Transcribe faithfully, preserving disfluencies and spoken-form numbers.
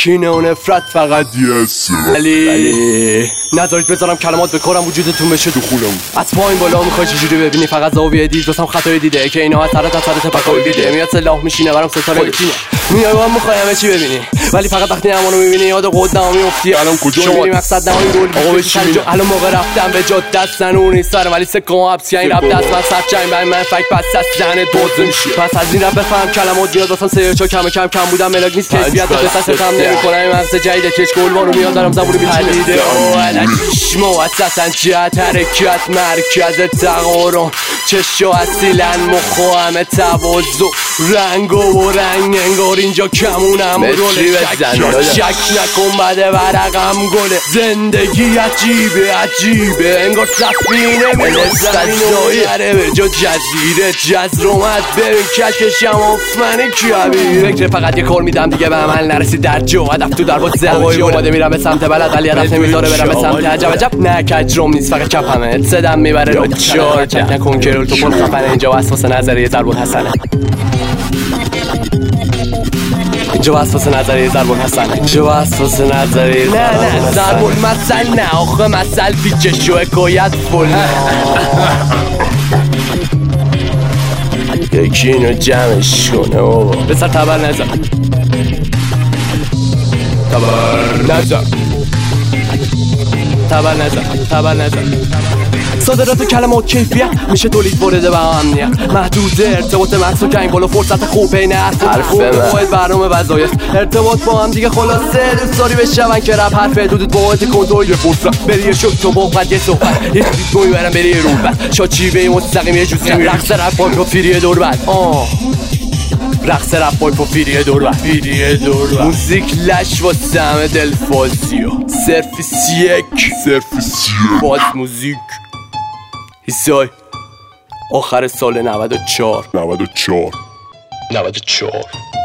کینه و نفرت فقط یسه ولی نذارید بذارم کلمات بکارم وجودتون بشه دخولم. از پایین بالا میخوای چجوری ببینی؟ فقط زاویه دید دوستم خطای دیده که اینا اثرات اثرات تفکر دیده. میاد سلاح میشینه برام ستاره بچینه. میای من میخوای همه چی ببینی ولی فقط وقتی همونو میبینی یاد قدام میافتی. الان کجا میری؟ مقصد نمایی رول آقا بشین. الان موقع رفتم به جاده دست نونی سر ولی سکو حبس این رب دست من سر جنگ من من فک پس دست زنه دوز میشه. پس از این رب بفهم کلمات نیاز واسم سه چا کم کم کم بودم ملاک نیست کیفیت قصه کم نمیکنم. مغز جدید چش گلوارو میاد دارم زبون میچینه. اوه مؤسساً جهت حرکت مرکز تقارن چشو اصیلن مخو همه تواضع رنگ و رنگ انگار اینجا کمونم روله. شک شک نکن بده ورقم گله. زندگی عجیبه عجیبه انگار سفینه میره زمین و به جا جزیره جز رو مد ببین کشکشم افمنی کبیر. فکر فقط یه کار میدم دیگه به عمل نرسید در جو هدف تو در باز زمین اومده میرم به سمت بلد ولی هدف نمیذاره برم به سمت عجب عجب. نه کجروم نیست فقط کپمه صدم میبره رو چار چک نکن کرول تو پل خفنه. اینجا وسواس نظریه ضرب الحسنه. اینجا وسواس نظریه ضرب الحسنه. اینجا وسواس نظریه نه نه ضرب المثل نه آخه مثل پیچش و حکایت فل. یکی اینو جمعش کنه بابا. بسر تبر نزن تبر نزن تبر نزن تبر نزن. صادرات کلمات کیفیت میشه تولید ورده و امنیت محدود ارتباط مغز و کنگ بالا فرصت خوب بین حرف باید برنامه وظایف ارتباط با هم دیگه خلاصه دوست داری بشون که رپ حرف حدود باید کنترل یه فرصت بری یه شک تو بقت یه صحبت یه ریتمو میبرم بری یه روبت شاچیبه مستقیم یه جوزی رقص رپ پای پروفیری دور بعد آه رقص رپ پای پروفیری دور بعد پیری دور بعد موزیک لش واسه همه دلفازیو سرفیس یک سرفیس یک باز موزیک ایسای آخر سال نود و چهار نود و چهار نود و چهار